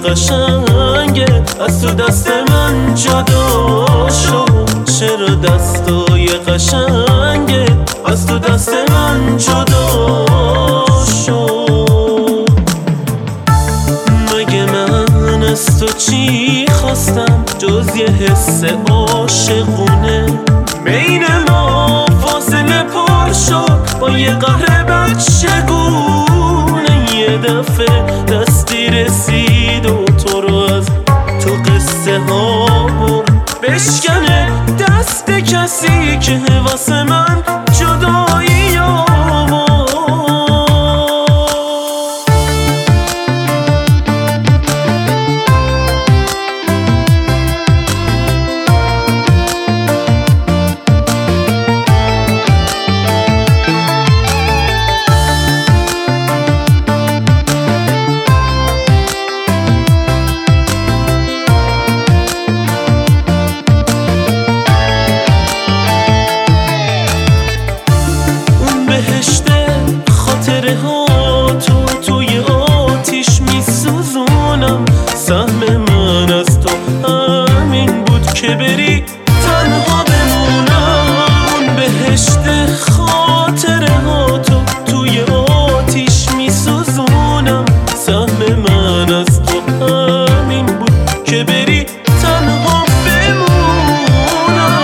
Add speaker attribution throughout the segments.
Speaker 1: قشنگه از تو دست من جدا شد. چرا دستای قشنگه از تو دست من جدا شد. مگه من از تو چی خواستم جز یه حس عاشقونه؟ بین ما فاصله پر شد با یه قهر بچگونه. یه دفعه دستی رسید و تو رو از تو قصه ها برد بشکنه دست کسی که واسه من جدایی آورد. توی آتیش میسوزونم. سهم من از تو همین بود که بری تنها بمونم. اون بهشت خاطره ها توی آتیش میسوزونم. سهم من از تو همین بود که بری تنها بمونم.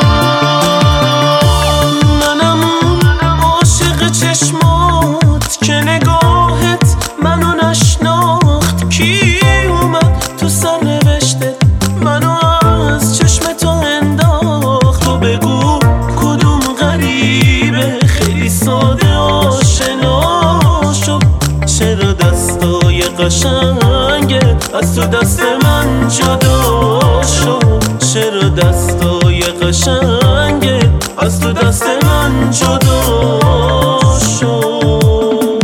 Speaker 1: منم اون عاشق چشمات که نگاهت منو نشناخت. کی اومد تو سرنوشتت منو از چشم تو انداخت؟ تو بگو کدوم غریبه خیلی ساده آشنا شد. چرا دستای قشنگه از تو دست من جدا شد. چرا دستای قشنگه از تو دست من جدا شد.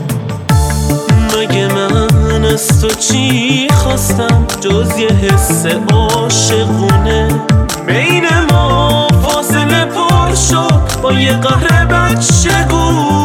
Speaker 1: مگه من از تو چی خواستم جز یه حس عاشقونه؟ بین ما فاصله پر شد با یه قهر بچگونه.